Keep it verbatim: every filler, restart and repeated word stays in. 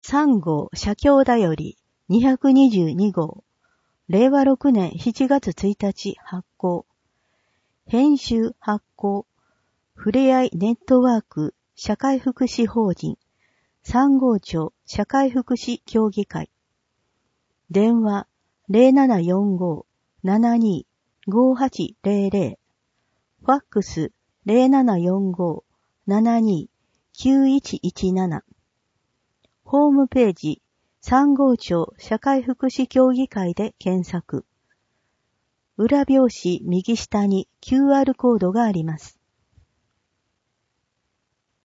さん号社協だよりにひゃくにじゅうに号、れいわろくねんしちがつついたち発行。編集発行。ふれあいネットワーク社会福祉法人さん号町社会福祉協議会。電話 ゼロななよんご ななに ごはちゼロゼロ。ファックス ゼロななよんご ななに きゅういちいちなな。ホームページさん号町社会福祉協議会で検索。裏表紙右下に キューアール コードがあります。